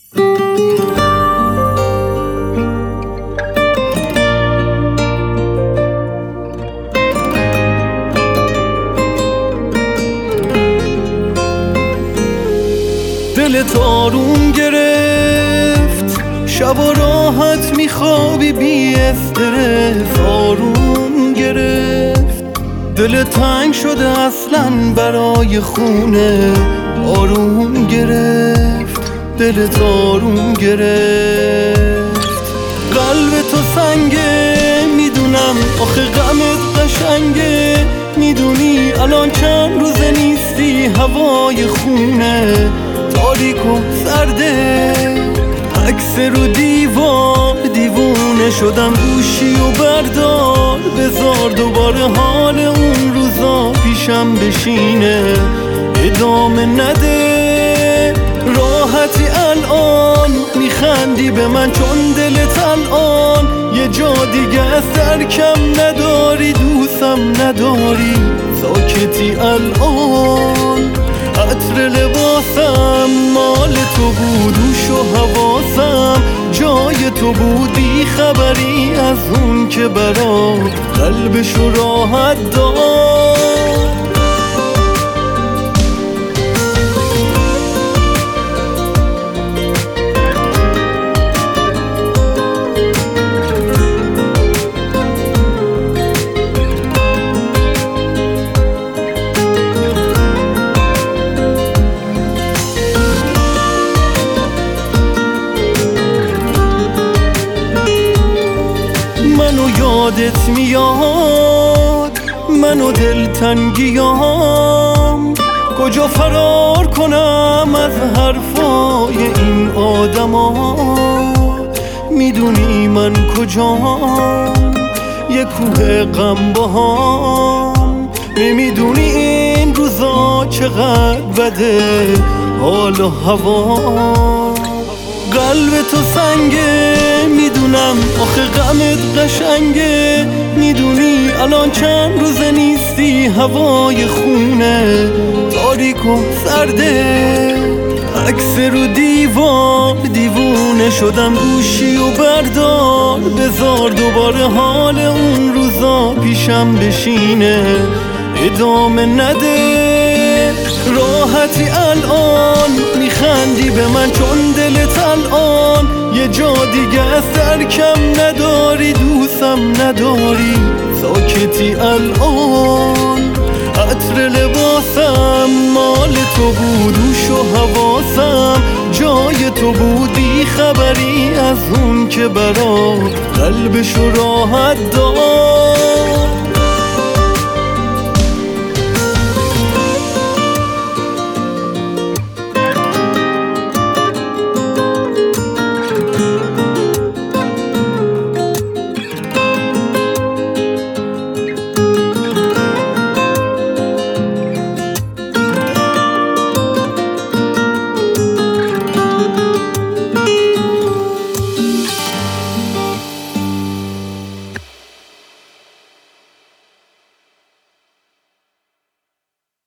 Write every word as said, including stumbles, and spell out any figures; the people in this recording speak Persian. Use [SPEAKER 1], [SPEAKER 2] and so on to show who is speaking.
[SPEAKER 1] دلت آروم گرفت، شب و راحت میخوابی بی استرس. آروم گرفت، دلت تنگ شده اصلا برای خونه. آروم گرفت، دلت آروم گرفت. قلب تو سنگه میدونم، آخه غمت قشنگه. میدونی الان چند روزه نیستی هوای خونه. تاریک و سرده، عکس رو دیوار. دیوونه شدم گوشی و بردار. بذار دوباره حال اون روزا پیشم بشینه. ادامه نده، راحتی الان. میخندی به من چون دلت الان یه جا دیگه از درکم نداری. دوستم نداری، ساکتی الان. عطر لباسم مال تو بود، هوش و حواسم جای تو بود. بی خبری از اون که برات قلبشو راحت داد. منو یادت میاد، منو دلتنگیام. کجا فرار کنم از حرفای این آدما؟ میدونی من کجام، یه کوه غم باهام. نمیدونی این روزا چقدر بده حال و هوا. قلب تو سنگه میدونم، آخه غمت قشنگه. میدونی الان چند روزه نیستی هوای خونه. تاریک و سرده، عکس رو دیوار. دیوونه شدم گوشی و بردار. بذار دوباره حال اون روزا پیشم بشینه. ادامه نده، راحتی الان. میخندی به من چون دلت الان یه جا دیگه از درکم نداری. دوستم نداری، ساکتی الان. عطر لباسم مال تو بود، هوش و حواسم جای تو بود. بی خبری از اون که برات قلبشو راحت داد.